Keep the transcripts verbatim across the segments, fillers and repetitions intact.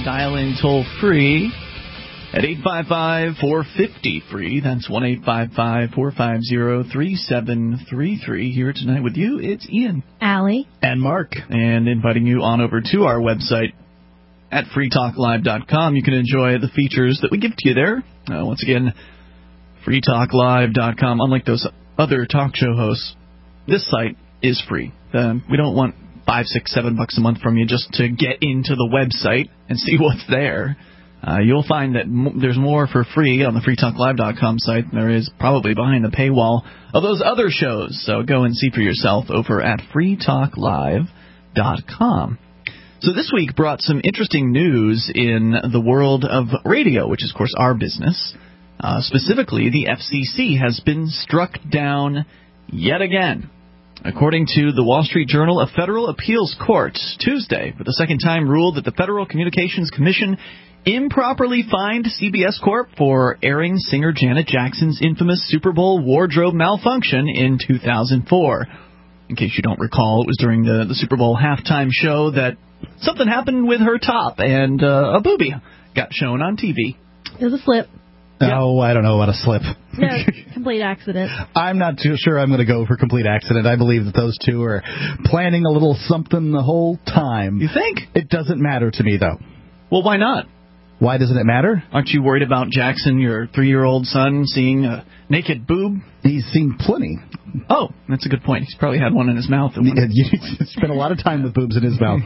can dial in toll-free at eight five five, four five zero, free. That's one eight five five, four five zero, three seven three three. Here tonight with you, it's Ian. Allie. And Mark. And inviting you on over to our website at free talk live dot com. You can enjoy the features that we give to you there. Uh, once again, free talk live dot com. Unlike those other talk show hosts, this site is free. Uh, we don't want five, six, seven bucks a month from you just to get into the website and see what's there. Uh, you'll find that m- there's more for free on the free talk live dot com site than there is probably behind the paywall of those other shows. So go and see for yourself over at free talk live dot com. So this week brought some interesting news in the world of radio, which is, of course, our business. Uh, specifically, the F C C has been struck down yet again. According to the Wall Street Journal, a federal appeals court Tuesday, for the second time, ruled that the Federal Communications Commission improperly fined C B S Corp for airing singer Janet Jackson's infamous Super Bowl wardrobe malfunction in two thousand four. In case you don't recall, it was during the, the Super Bowl halftime show that something happened with her top, and uh, a boobie got shown on T V. It was a slip. Oh, I don't know about a slip. No, complete accident. I'm not too sure I'm going to go for complete accident. I believe that those two are planning a little something the whole time. You think? It doesn't matter to me, though. Well, why not? Why doesn't it matter? Aren't you worried about Jackson, your three-year-old son, seeing a naked boob? He's seen plenty. Oh, that's a good point. He's probably had one in his mouth. He spent a lot of time with boobs in his mouth.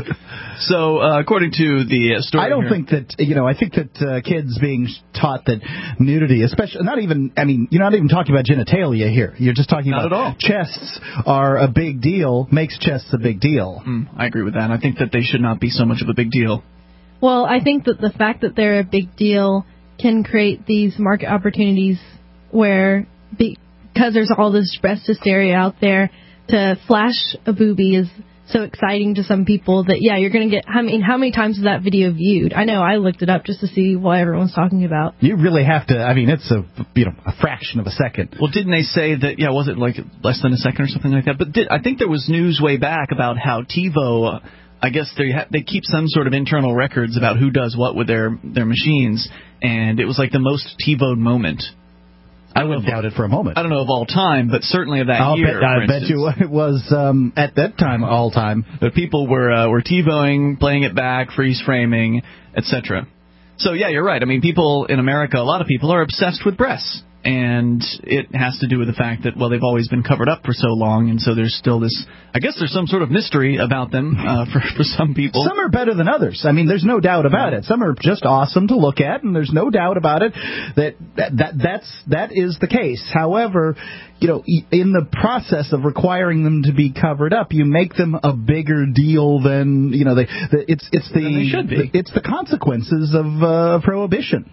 So, uh, according to the story I don't here, think that, you know, I think that uh, kids being taught that nudity, especially, not even, I mean, you're not even talking about genitalia here. You're just talking not about at all. chests are a big deal, makes chests a big deal. Mm, I agree with that. I think that they should not be so much of a big deal. Well, I think that the fact that they're a big deal can create these market opportunities where, because there's all this breast hysteria out there, to flash a boobie is so exciting to some people that, yeah, you're going to get, I mean, how many times is that video viewed? I know I looked it up just to see what everyone's talking about. You really have to, I mean, it's a, you know, a fraction of a second. Well, didn't they say that, yeah, was it like less than a second or something like that? But did, I think there was news way back about how TiVo, uh, I guess they ha- they keep some sort of internal records about who does what with their, their machines, and it was like the most TiVo'd moment. I wouldn't doubt it for a moment. I don't know of all time, but certainly of that I'll year. Bet, I bet you it was um, at that time all time. But people were uh, were TiVoing, playing it back, freeze framing, et cetera. So yeah, you're right. I mean, people in America, a lot of people are obsessed with breasts. And it has to do with the fact that, well, they've always been covered up for so long, and so there's still this, I guess there's some sort of mystery about them uh, for, for some people. Some are better than others. I mean, there's no doubt about it. Some are just awesome to look at, and there's no doubt about it that that, that that's that is the case. However, you know, in the process of requiring them to be covered up, you make them a bigger deal than, you know, they, the, it's it's the, they should be. The, it's the consequences of uh, prohibition.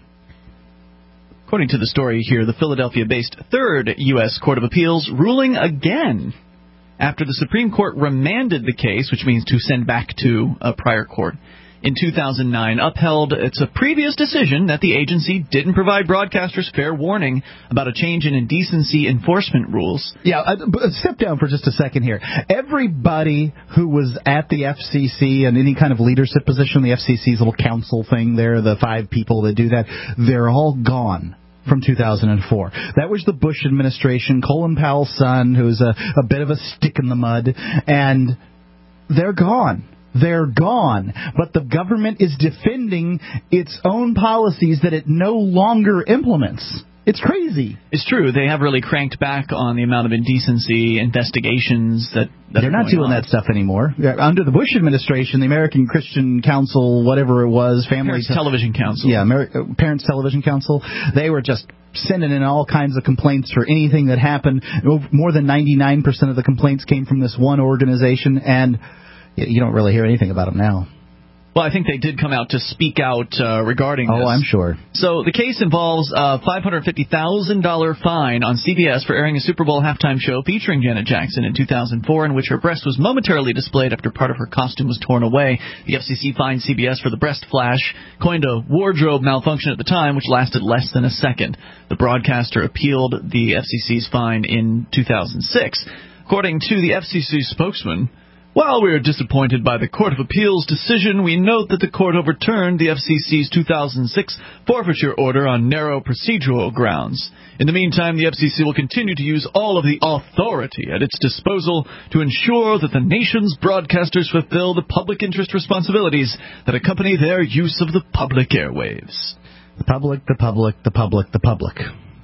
According to the story here, the Philadelphia-based Third U S Court of Appeals ruling again after the Supreme Court remanded the case, which means to send back to a prior court, in two thousand nine, upheld its a previous decision that the agency didn't provide broadcasters fair warning about a change in indecency enforcement rules. Yeah, uh, step down for just a second here. Everybody who was at the F C C and any kind of leadership position, the F C C's little council thing there, the five people that do that, they're all gone from two thousand four. That was the Bush administration, Colin Powell's son, who's a, a bit of a stick in the mud, and they're gone. They're gone. But the government is defending its own policies that it no longer implements. It's crazy. It's true. They have really cranked back on the amount of indecency investigations that, that They're not doing on. that stuff anymore. Under the Bush administration, the American Christian Council, whatever it was, Family Parents Te- Television Council. Yeah, Amer- Parents Television Council. They were just sending in all kinds of complaints for anything that happened. More than ninety-nine percent of the complaints came from this one organization, and you don't really hear anything about them now. Well, I think they did come out to speak out uh, regarding this. Oh, I'm sure. So the case involves a five hundred fifty thousand dollars fine on C B S for airing a Super Bowl halftime show featuring Janet Jackson in two thousand four, in which her breast was momentarily displayed after part of her costume was torn away. The F C C fined C B S for the breast flash, coined a wardrobe malfunction at the time, which lasted less than a second. The broadcaster appealed the F C C's fine in two thousand six. According to the F C C spokesman, While we are disappointed by the Court of Appeals decision, we note that the court overturned the F C C's two thousand six forfeiture order on narrow procedural grounds. In the meantime, the F C C will continue to use all of the authority at its disposal to ensure that the nation's broadcasters fulfill the public interest responsibilities that accompany their use of the public airwaves. The public, the public, the public, the public.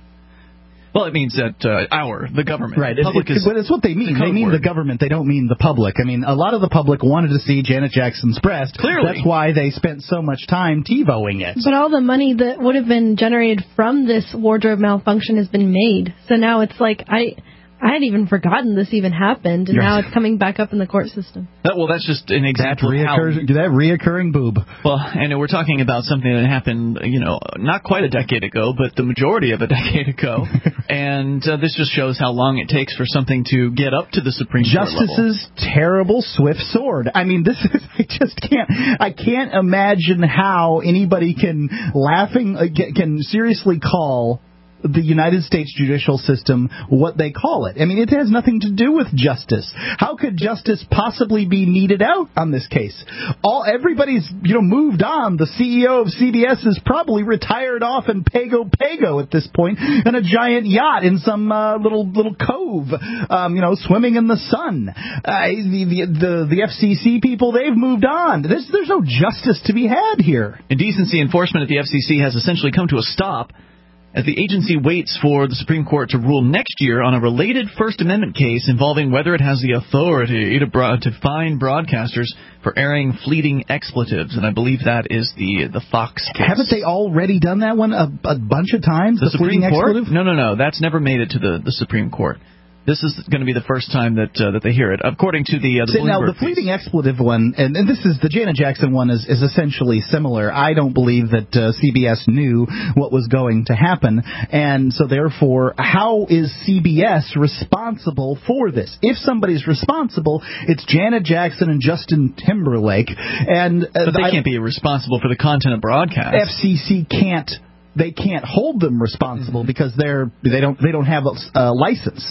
Well, it means that uh, our, the government. Right. Public it, it, is but it's what they mean. the They mean word. the government. They don't mean the public. I mean, a lot of the public wanted to see Janet Jackson's breast. Clearly. That's why they spent so much time TiVoing it. But all the money that would have been generated from this wardrobe malfunction has been made. So now it's like, I I had even forgotten this even happened, and Yes. now it's coming back up in the court system. That, well, that's just an That, example of how... reoccurs, that reoccurring boob. Well, and we're talking about something that happened, you know, not quite a decade ago, but the majority of a decade ago. And uh, this just shows how long it takes for something to get up to the Supreme Court level. Justice's terrible swift sword. I mean, this is, I just can't, I can't imagine how anybody can laughing, uh, can seriously call the United States judicial system what they call it. I mean, it has nothing to do with justice. How could justice possibly be meted out on this case? All everybody's, you know, moved on. The C E O of C B S is probably retired off in Pago Pago at this point in a giant yacht in some uh, little little cove, um, you know, swimming in the sun. Uh, the, the the the F C C people, they've moved on. There's there's no justice to be had here. Indecency enforcement at the F C C has essentially come to a stop as the agency waits for the Supreme Court to rule next year on a related First Amendment case involving whether it has the authority to, broad, to fine broadcasters for airing fleeting expletives, and I believe that is the the Fox case. Haven't they already done that one a, a bunch of times? The, the Supreme fleeting Court? expletive? No, no, no. That's never made it to the, the Supreme Court. This is going to be the first time that uh, that they hear it, according to the uh, the See, now, Bloomberg the fleeting piece. expletive one, and, and this is the Janet Jackson one, is, is essentially similar. I don't believe that uh, C B S knew what was going to happen, and so therefore, how is C B S responsible for this? If somebody's responsible, it's Janet Jackson and Justin Timberlake, and uh, But they I- can't be responsible for the content of broadcast. F C C can't. They can't hold them responsible because they're they don't they don't have a uh, license.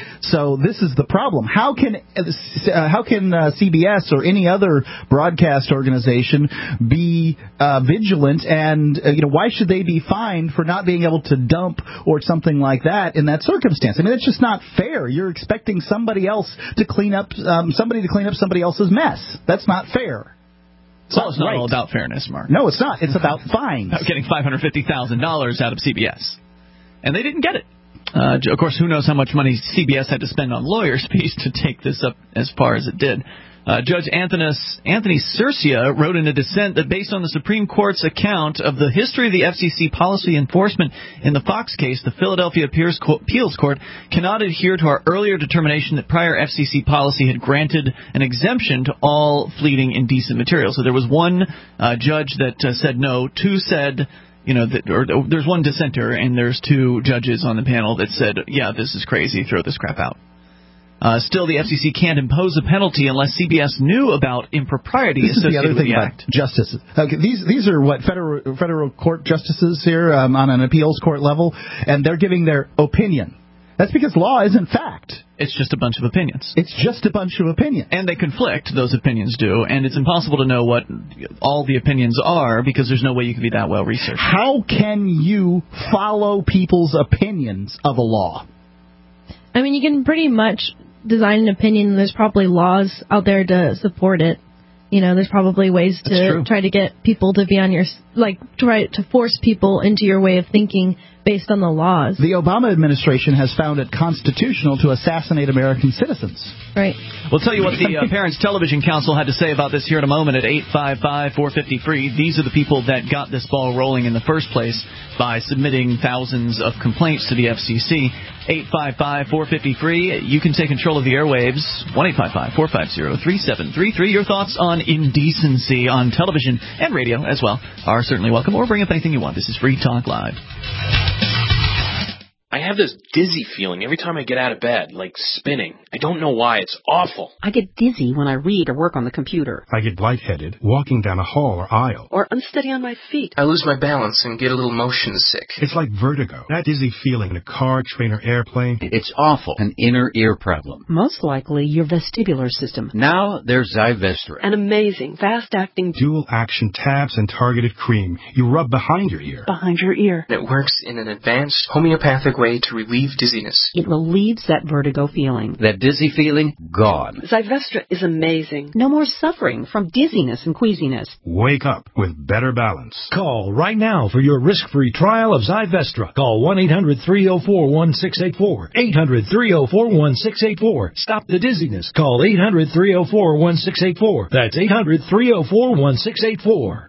So this is the problem. How can uh, how can uh, C B S or any other broadcast organization be uh, vigilant, and uh, you know, why should they be fined for not being able to dump or something like that in that circumstance? I mean, it's just not fair. You're expecting somebody else to clean up um, somebody to clean up somebody else's mess. That's not fair. Well, it's not right. all about fairness, Mark. No, it's not. It's about fines. About getting five hundred fifty thousand dollars out of C B S. And they didn't get it. Uh, of course, who knows how much money C B S had to spend on lawyers' fees to take this up as far as it did. Uh, Judge Anthony, Anthony Cercia wrote in a dissent that based on the Supreme Court's account of the history of the F C C policy enforcement in the Fox case, the Philadelphia Appeals Court cannot adhere to our earlier determination that prior F C C policy had granted an exemption to all fleeting indecent material. So there was one uh, judge that uh, said no, two said... You know, that, or, or there's one dissenter, and there's two judges on the panel that said, yeah, this is crazy, throw this crap out. Uh, still, the F C C can't impose a penalty unless C B S knew about impropriety This is the associated other with thing the about act. justices. Okay, these these are what federal federal court justices here um, on an appeals court level, and they're giving their opinion. That's because law isn't fact. It's just a bunch of opinions. It's just a bunch of opinions. And they conflict, those opinions do, and it's impossible to know what all the opinions are because there's no way you can be that well researched. How can you follow people's opinions of a law? I mean, you can pretty much design an opinion, and there's probably laws out there to support it. You know, there's probably ways That's to true. try to get people to be on your, like, try to force people into your way of thinking based on the laws. The Obama administration has found it constitutional to assassinate American citizens. Right. We'll tell you what the uh, Parents Television Council had to say about this here in a moment at eight five five, four five zero, free. These are the people that got this ball rolling in the first place by submitting thousands of complaints to the F C C. eight five five, four five zero, free. You can take control of the airwaves. one eight five five, four five zero, three seven three three. Your thoughts on indecency on television and radio as well are certainly welcome, or bring up anything you want. This is Free Talk Live. I have this dizzy feeling every time I get out of bed, like spinning. I don't know why. It's awful. I get dizzy when I read or work on the computer. I get lightheaded walking down a hall or aisle. Or unsteady on my feet. I lose my balance and get a little motion sick. It's like vertigo. That dizzy feeling in a car, train, or airplane. It's awful. An inner ear problem. Most likely your vestibular system. Now there's Zyvestra. An amazing, fast-acting, dual-action tabs and targeted cream. You rub behind your ear. Behind your ear. It works in an advanced homeopathic way to relieve dizziness. It relieves that vertigo feeling. That dizzy feeling, gone. Zyvestra is amazing. No more suffering from dizziness and queasiness. Wake up with better balance. Call right now for your risk-free trial of Zyvestra. Call one eight hundred three oh four one six eight four. eight hundred three oh four one six eight four. Stop the dizziness. Call eight hundred three oh four one six eight four. That's eight hundred three oh four one six eight four.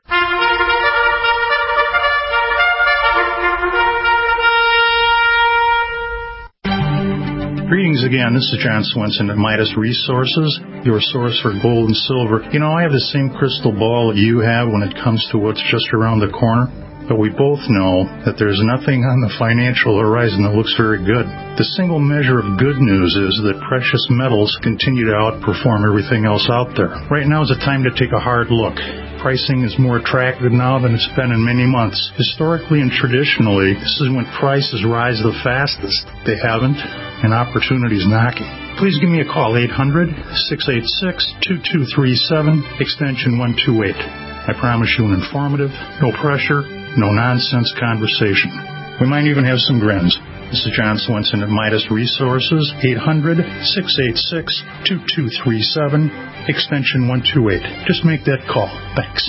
Greetings again. This is John Swenson at Midas Resources, your source for gold and silver. You know, I have the same crystal ball that you have when it comes to what's just around the corner, but we both know that there's nothing on the financial horizon that looks very good. The single measure of good news is that precious metals continue to outperform everything else out there. Right now is a time to take a hard look. Pricing is more attractive now than it's been in many months. Historically and traditionally, this is when prices rise the fastest. They haven't, and opportunity's knocking. Please give me a call, eight hundred six eight six two two three seven, extension one two eight. I promise you an informative, no pressure, no nonsense conversation. We might even have some grins. This is John Swenson at Midas Resources, eight hundred six eight six two two three seven, extension one two eight. Just make that call. Thanks.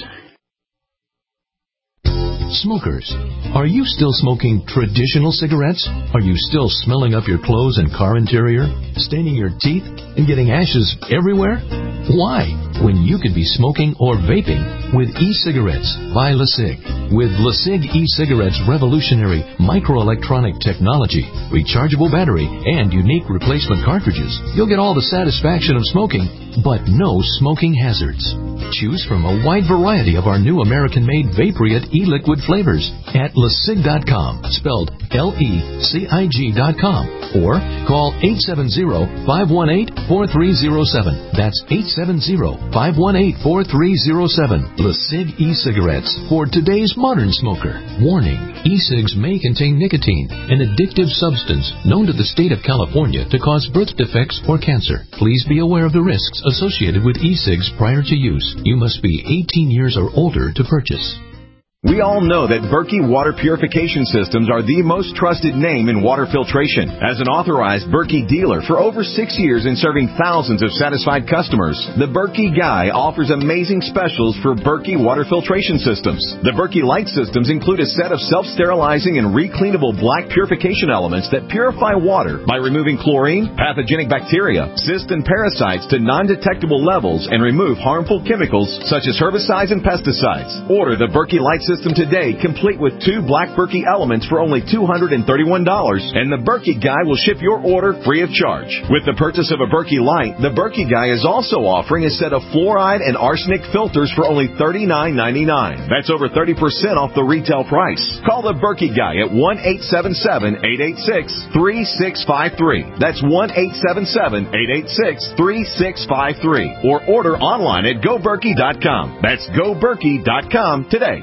Smokers, are you still smoking traditional cigarettes? Are you still smelling up your clothes and car interior, staining your teeth, and getting ashes everywhere? Why, when you could be smoking or vaping with e-cigarettes by LeSig? With LeSig e-cigarettes' revolutionary microelectronic technology, rechargeable battery, and unique replacement cartridges, you'll get all the satisfaction of smoking, but no smoking hazards. Choose from a wide variety of our new American-made Vaporite e-liquid flavors at lesig dot com, spelled L E C I G dot com, or call eight seven zero, five one eight, four three zero seven. That's eight seven zero, five one eight, four three zero seven. LeSig e-cigarettes for today's modern smoker. Warning, e-cigs may contain nicotine, an addictive substance known to the state of California to cause birth defects or cancer. Please be aware of the risks associated with e-cigs prior to use. You must be eighteen years or older to purchase. We all know that Berkey Water Purification Systems are the most trusted name in water filtration. As an authorized Berkey dealer for over six years and serving thousands of satisfied customers, the Berkey Guy offers amazing specials for Berkey Water Filtration Systems. The Berkey Light Systems include a set of self-sterilizing and recleanable black purification elements that purify water by removing chlorine, pathogenic bacteria, cysts, and parasites to non-detectable levels and remove harmful chemicals such as herbicides and pesticides. Order the Berkey Light System today, complete with two black Berkey elements for only two hundred thirty-one dollars, and the Berkey Guy will ship your order free of charge. With the purchase of a Berkey Light, the Berkey Guy is also offering a set of fluoride and arsenic filters for only thirty-nine ninety-nine. That's over thirty percent off the retail price. Call the Berkey Guy at one eight seven seven, eight eight six, three six five three. That's one eight seven seven, eight eight six, three six five three. Or order online at go berkey dot com. That's go berkey dot com today.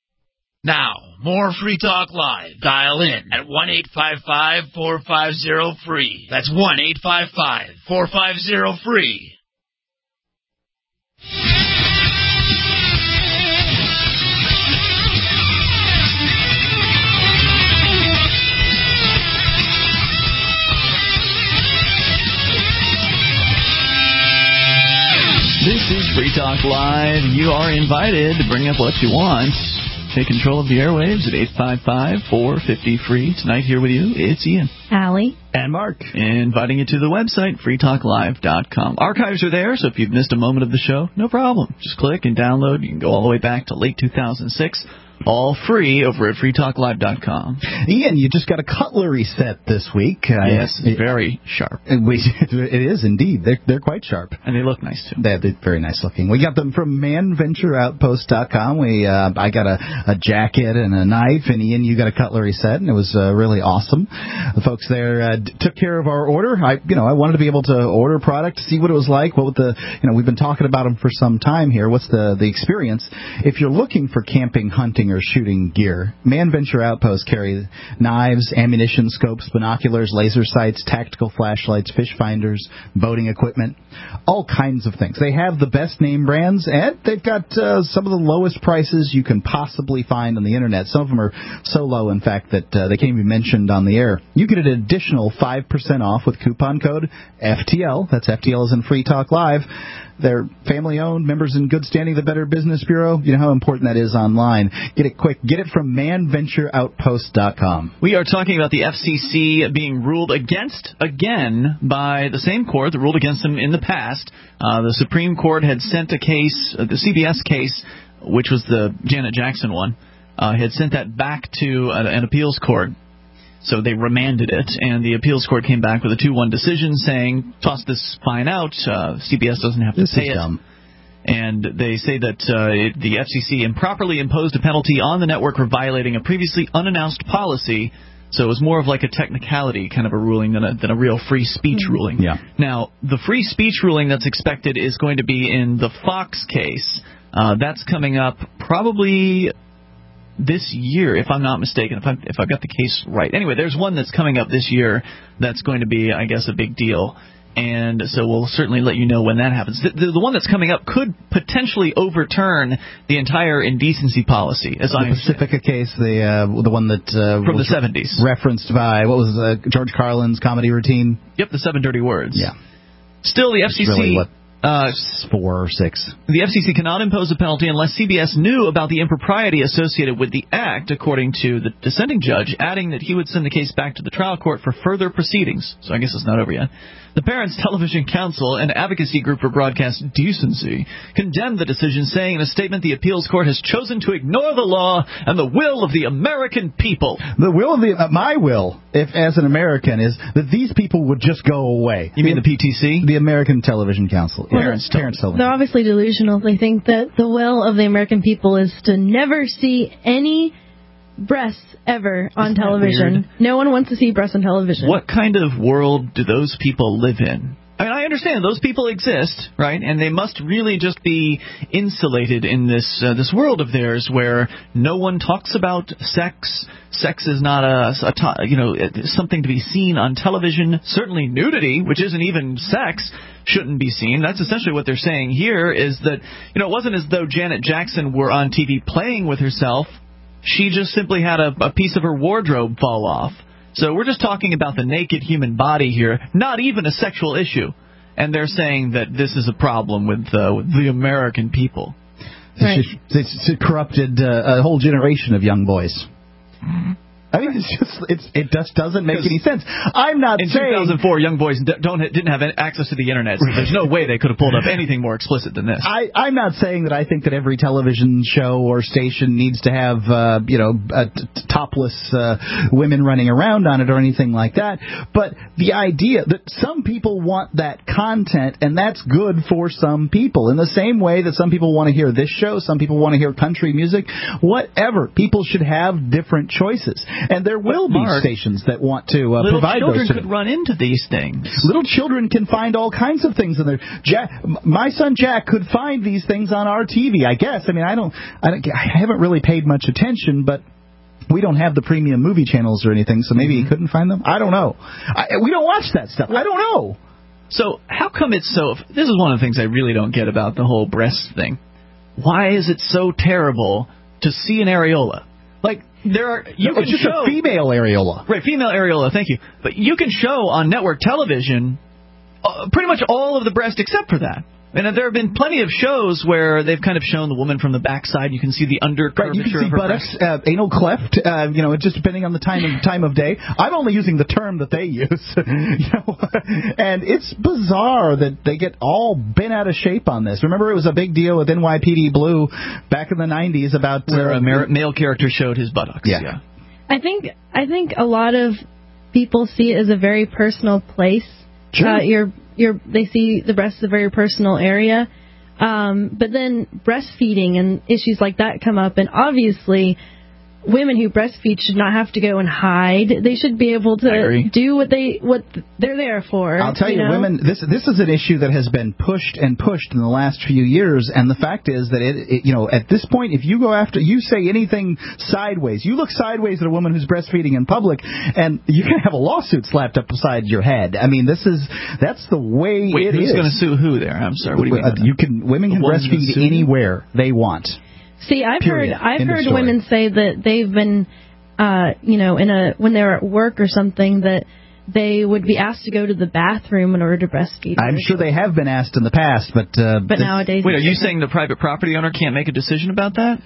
Now, more Free Talk Live. Dial in at one eight five five, four five zero, free. That's one eight five five, four five zero, free. This is Free Talk Live. You are invited to bring up what you want. Take control of the airwaves at eight five five, four five zero, free. Tonight here with you, it's Ian. Allie. And Mark. Inviting you to the website, free talk live dot com. Archives are there, so if you've missed a moment of the show, no problem. Just click and download. You can go all the way back to late two thousand six. All free over at free talk live dot com. Ian, you just got a cutlery set this week. Yes, uh, very sharp. We, it is indeed. They're they're quite sharp, and they look nice too. They're, they're very nice looking. We got them from man venture outpost dot com. We uh, I got a, a jacket and a knife, and Ian, you got a cutlery set, and it was uh, really awesome. The folks there uh, d- took care of our order. I you know I wanted to be able to order product, see what it was like. What would the you know we've been talking about them for some time here. What's the the experience? If you're looking for camping, hunting, or shooting gear, Man Venture Outpost carry knives, ammunition, scopes, binoculars, laser sights, tactical flashlights, fish finders, boating equipment, all kinds of things. They have the best name brands, and they've got uh, some of the lowest prices you can possibly find on the internet. Some of them are so low, in fact, that uh, they can't even be mentioned on the air. You get an additional five percent off with coupon code F T L. That's F T L as in Free Talk Live. They're family-owned, members in good standing of the Better Business Bureau. You know how important that is online. Get it quick. Get it from man venture outpost dot com. We are talking about the F C C being ruled against again by the same court that ruled against them in the past. Uh, the Supreme Court had sent a case, uh, the C B S case, which was the Janet Jackson one, uh, had sent that back to uh, an appeals court. So they remanded it, and the appeals court came back with a two one decision saying, toss this fine out, uh, C B S doesn't have to this pay is it. Dumb. And they say that uh, it, the F C C improperly imposed a penalty on the network for violating a previously unannounced policy. So it was more of like a technicality kind of a ruling than a, than a real free speech mm-hmm. ruling. Yeah. Now, the free speech ruling that's expected is going to be in the Fox case. Uh, that's coming up probably this year, if I'm not mistaken, if, I'm, if I've got the case right. Anyway, there's one that's coming up this year that's going to be, I guess, a big deal. And so we'll certainly let you know when that happens. The, the, the one that's coming up could potentially overturn the entire indecency policy. As the I Pacifica case, the uh, the one that uh, from the was seventies, referenced by what was uh, George Carlin's comedy routine. Yep, the Seven Dirty Words. Yeah. Still, the F C C. Really what, Uh, four or six. The F C C cannot impose a penalty unless C B S knew about the impropriety associated with the act, according to the dissenting judge, adding that he would send the case back to the trial court for further proceedings. So I guess it's not over yet. The Parents Television Council, an advocacy group for broadcast decency, condemned the decision, saying in a statement the appeals court has chosen to ignore the law and the will of the American people. The will of the uh, my will, if as an American, is that these people would just go away. You mean the P T C? The American Television Council. Well, Parents, Parents Television. They're obviously delusional. They think that the will of the American people is to never see any breasts ever on Isn't television. No one wants to see breasts on television. What kind of world do those people live in? I mean, I understand those people exist, right? And they must really just be insulated in this uh, this world of theirs where no one talks about sex. Sex is not a, a to, you know something to be seen on television. Certainly, nudity, which isn't even sex, shouldn't be seen. That's essentially what they're saying here. Is that you know it wasn't as though Janet Jackson were on T V playing with herself. She just simply had a, a piece of her wardrobe fall off. So we're just talking about the naked human body here, not even a sexual issue. And they're saying that this is a problem with, uh, with the American people. Right. It's, it's, it's corrupted uh, a whole generation of young boys. Mm-hmm. I mean, it's just it's it just doesn't make any sense. I'm not in saying in two thousand four, young boys don't didn't have access to the internet. So there's no way they could have pulled up anything more explicit than this. I, I'm not saying that I think that every television show or station needs to have uh, you know uh, t- topless uh, women running around on it or anything like that. But the idea that some people want that content, and that's good for some people. In the same way that some people want to hear this show, some people want to hear country music, whatever. People should have different choices. And there will be Mark, stations that want to uh, little provide children those. Children could run into these things. Little children can find all kinds of things in there. Jack, my son Jack could find these things on our T V, I guess. I mean, I don't, I don't, I haven't really paid much attention, but we don't have the premium movie channels or anything, so maybe he couldn't find them. I don't know. I, we don't watch that stuff. I don't know. So how come it's so... This is one of the things I really don't get about the whole breast thing. Why is it so terrible to see an areola? Like, there are... You no, can it's just show, a female areola. Right, female areola, thank you. But you can show on network television uh, pretty much all of the breast except for that. And there have been plenty of shows where they've kind of shown the woman from the backside. You can see the under Right, you can see buttocks, uh, anal cleft, uh, you know, just depending on the time of, time of day. I'm only using the term that they use. you know, and it's bizarre that they get all bent out of shape on this. Remember, it was a big deal with N Y P D Blue back in the nineties about... Where uh, a mar- male character showed his buttocks. Yeah. yeah. I think I think a lot of people see it as a very personal place. Sure. Uh, you're, you're, they see the breast as a very personal area. Um, but then breastfeeding and issues like that come up, and obviously women who breastfeed should not have to go and hide. They should be able to do what they what they're there for. I'll tell you, you know? women, this this is an issue that has been pushed and pushed in the last few years, and the fact is that it, it you know at this point, if you go after, you say anything sideways, you look sideways at a woman who's breastfeeding in public, and you can have a lawsuit slapped up beside your head. I mean, this is that's the way Wait, it who's is. going to sue who there? I'm sorry. What do you mean? Uh, you can women can breastfeed anywhere they want. See, I've Period. heard I've End of heard story. women say that they've been, uh, you know, in a when they're at work or something, that they would be asked to go to the bathroom in order to breastfeed. I'm sure they have been asked in the past, but uh, But this- nowadays, Wait, are you saying the private property owner can't make a decision about that?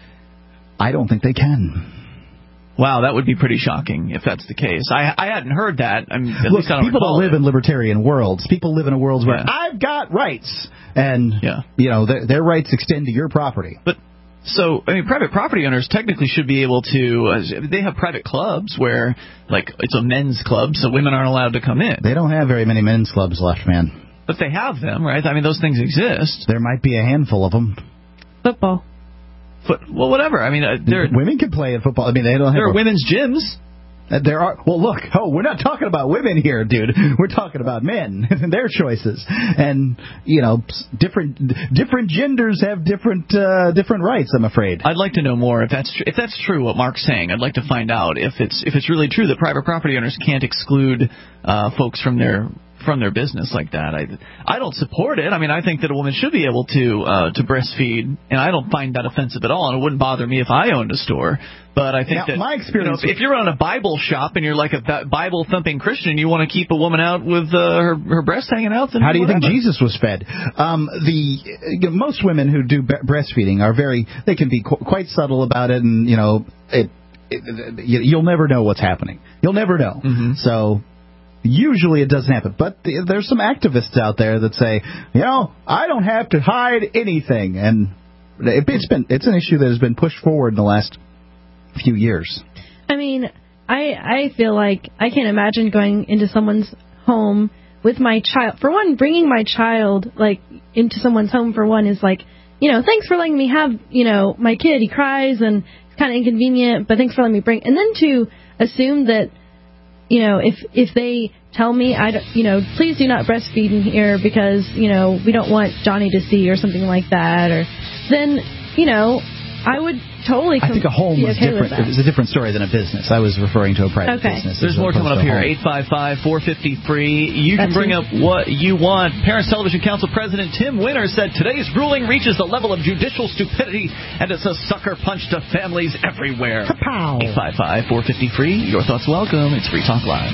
I don't think they can. Wow, that would be pretty shocking if that's the case. I I hadn't heard that. I mean, at Look, least I don't people recall don't live it. in libertarian worlds. People live in a world where Yeah. I've got rights, and Yeah. you know their, their rights extend to your property. But so, I mean, private property owners technically should be able to. Uh, they have private clubs where, like, it's a men's club, so women aren't allowed to come in. They don't have very many men's clubs left, man. But they have them, right? I mean, those things exist. There might be a handful of them. football. But well, whatever. I mean, uh, there Women can play in football. I mean, they don't have. there are a- women's gyms. Uh, There are. Well, look. Oh, we're not talking about women here, dude. We're talking about men and their choices. And you know, s- different different genders have different uh, different rights. I'm afraid. I'd like to know more if that's tr- if that's true. What Mark's saying, I'd like to find out if it's if it's really true that private property owners can't exclude uh, folks from their from their business like that. I I don't support it. I mean, I think that a woman should be able to uh, to breastfeed, and I don't find that offensive at all. And it wouldn't bother me if I owned a store. But I think Now, that my experience you know, if, if you're on a Bible shop and you're like a Bible thumping Christian, you want to keep a woman out with uh, her her breast hanging out. Then How do you whatever. think Jesus was fed? Um, the you know, most women who do be- breastfeeding are very. They can be qu- quite subtle about it, and you know, it, it, you, you'll never know what's happening. You'll never know. Mm-hmm. So. Usually it doesn't happen, but the, there's some activists out there that say, you know, I don't have to hide anything, and it, it's been it's an issue that has been pushed forward in the last few years. I mean, I I feel like I can't imagine going into someone's home with my child. For one, bringing my child like into someone's home for one is like, you know, thanks for letting me have, you know, my kid. He cries and it's kind of inconvenient, but thanks for letting me bring. And then to assume that, you know, if if they tell me, I don't, you know, please do not breastfeed in here because, you know, we don't want Johnny to see or something like that, or then, you know, I would totally. I think a home be was okay different. with that. It was a different story than a business. I was referring to a private Okay. business. There's as more coming opposed up to a here. home. eight five five, four five zero, free. You can That's bring it. up what you want. Parents Television Council President Tim Winter said today's ruling reaches the level of judicial stupidity, and it's a sucker punch to families everywhere. Kapow. eight five five, four five zero, free. Your thoughts welcome. It's Free Talk Live.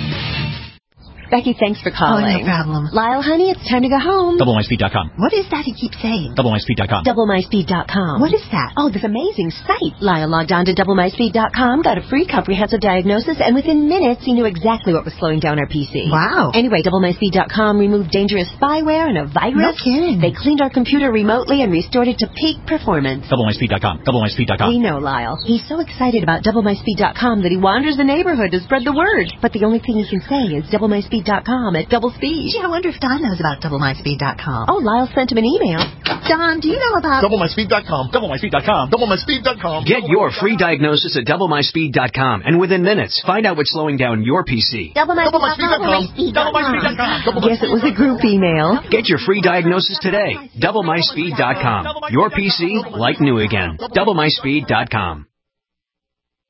Becky, thanks for calling. Oh, no problem. Lyle, honey, it's time to go home. double my speed dot com. What is that he keeps saying? double my speed dot com. double my speed dot com. What is that? Oh, this amazing site. Lyle logged on to double my speed dot com, got a free comprehensive diagnosis, and within minutes he knew exactly what was slowing down our P C. Wow. Anyway, double my speed dot com removed dangerous spyware and a virus. No kidding. They cleaned our computer remotely and restored it to peak performance. double my speed dot com. double my speed dot com. We know, Lyle. He's so excited about double my speed dot com that he wanders the neighborhood to spread the word. But the only thing he can say is double my speed dot com at double speed. Gee, I wonder if Don knows about double my speed dot com. Oh, Lyle sent him an email. Don, do you know about double my speed dot com. double my speed dot com. double my speed dot com. Get your free diagnosis at double my speed dot com, and within minutes, find out what's slowing down your P C. double my speed dot com. double my speed dot com. Guess it was a group email. Get your free diagnosis today. double my speed dot com. Your P C like new again. double my speed dot com.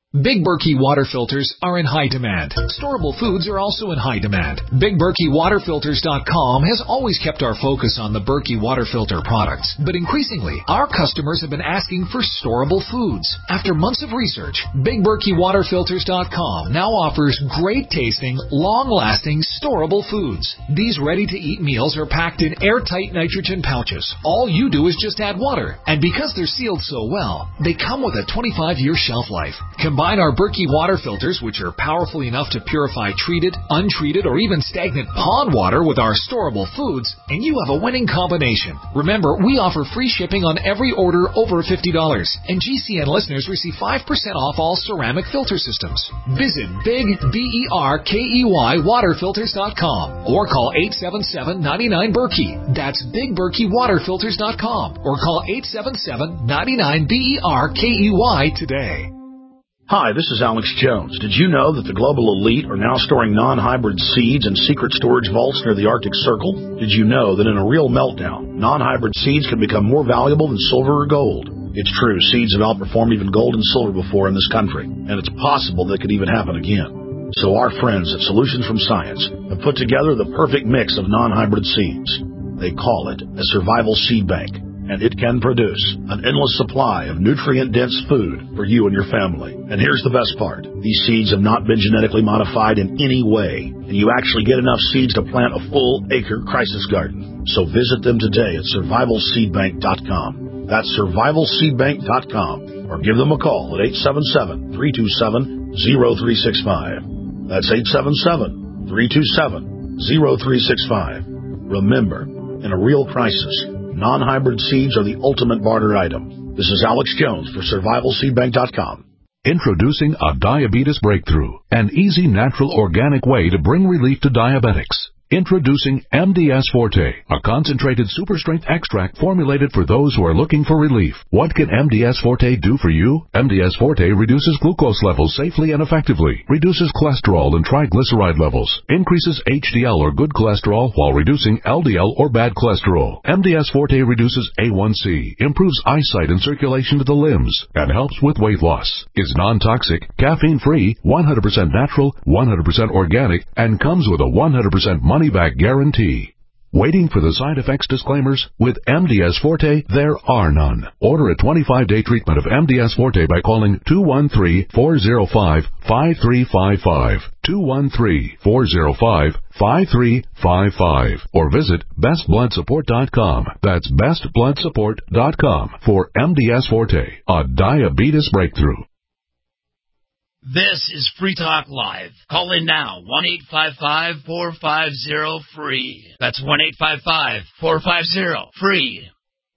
Big Berkey water filters are in high demand. Storable foods are also in high demand. Big Berkey Water Filters dot com has always kept our focus on the Berkey water filter products, but increasingly, our customers have been asking for storable foods. After months of research, Big Berkey Water Filters dot com now offers great-tasting, long-lasting, storable foods. These ready-to-eat meals are packed in airtight nitrogen pouches. All you do is just add water, and because they're sealed so well, they come with a twenty-five year shelf life. Combine our Berkey water filters, which are powerful enough to purify treated, untreated, or even stagnant pond water with our storable foods, and you have a winning combination. Remember, we offer free shipping on every order over fifty dollars, and G C N listeners receive five percent off all ceramic filter systems. Visit Big B E R K E Y Water Filters dot com or call eight seven seven, nine nine, Berkey. That's Big Berkey Water Filters dot com or call eight seven seven, nine nine, B E R K E Y today. Hi, this is Alex Jones. Did you know that the global elite are now storing non-hybrid seeds in secret storage vaults near the Arctic Circle? Did you know that in a real meltdown, non-hybrid seeds can become more valuable than silver or gold? It's true, seeds have outperformed even gold and silver before in this country, and it's possible that could even happen again. So our friends at Solutions from Science have put together the perfect mix of non-hybrid seeds. They call it a survival seed bank, and it can produce an endless supply of nutrient-dense food for you and your family. And here's the best part. These seeds have not been genetically modified in any way, and you actually get enough seeds to plant a full-acre crisis garden. So visit them today at survival seed bank dot com. That's survival seed bank dot com, or give them a call at eight seven seven, three two seven, zero three six five. That's eight seven seven, three two seven, zero three six five. Remember, in a real crisis, non-hybrid seeds are the ultimate barter item. This is Alex Jones for survival seed bank dot com. Introducing a diabetes breakthrough, an easy, natural, organic way to bring relief to diabetics. Introducing M D S Forte, a concentrated super-strength extract formulated for those who are looking for relief. What can M D S Forte do for you? M D S Forte reduces glucose levels safely and effectively, reduces cholesterol and triglyceride levels, increases H D L or good cholesterol while reducing L D L or bad cholesterol. M D S Forte reduces A one C, improves eyesight and circulation to the limbs, and helps with weight loss. Is non-toxic, caffeine-free, one hundred percent natural, one hundred percent organic, and comes with a one hundred percent money-back guarantee. Waiting for the side effects disclaimers? With M D S Forte, there are none. Order a twenty-five day treatment of M D S Forte by calling two one three, four zero five, five three five five, two one three, four zero five, five three five five, or visit best blood support dot com. That's best blood support dot com for M D S Forte, a diabetes breakthrough. This is Free Talk Live. Call in now, one eight five five, four five zero, free. That's one eight five five, four five zero, free.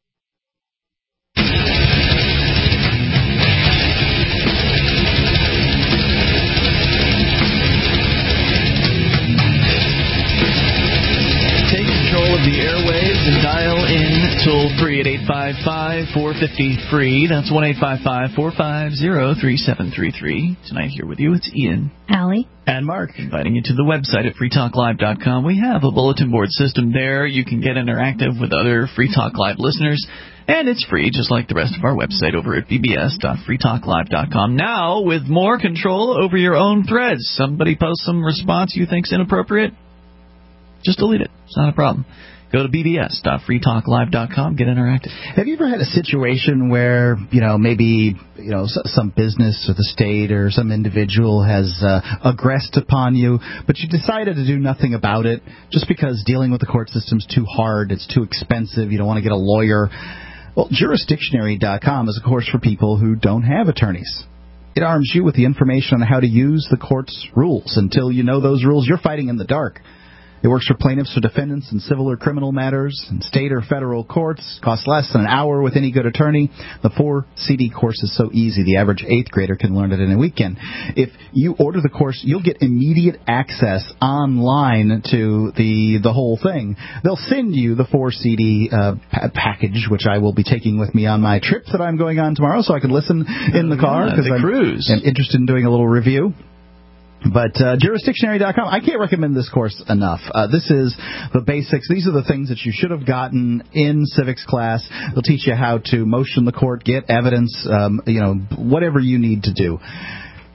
Take control of the airwaves and dial in toll free at eight five five, four five zero, free. That's one eight five five, four five zero, three seven three three. Tonight here with you, it's Ian, Allie, and Mark, inviting you to the website at free talk live dot com. We have a bulletin board system there. You can get interactive with other Free Talk Live listeners, and it's free, just like the rest of our website over at b b s dot free talk live dot com. Now, with more control over your own threads. Somebody posts some response you think's inappropriate, just delete it. It's not a problem. Go to b b s dot free talk live dot com. Get interactive. Have you ever had a situation where, you know, maybe, you know, some business or the state or some individual has uh, aggressed upon you, but you decided to do nothing about it just because dealing with the court system's too hard, it's too expensive, you don't want to get a lawyer? Well, jurisdictionary dot com is a course for people who don't have attorneys. It arms you with the information on how to use the court's rules. Until you know those rules, you're fighting in the dark. It works for plaintiffs or defendants in civil or criminal matters in state or federal courts. Costs less than an hour with any good attorney. The four C D course is so easy, the average eighth grader can learn it in a weekend. If you order the course, you'll get immediate access online to the the whole thing. They'll send you the four C D uh, pa- package, which I will be taking with me on my trip that I'm going on tomorrow, so I can listen in the car because yeah, I'm, cruise. I'm interested in doing a little review. But uh, jurisdictionary dot com, I can't recommend this course enough. Uh, this is the basics. These are the things that you should have gotten in civics class. They'll teach you how to motion the court, get evidence, um, you know, whatever you need to do.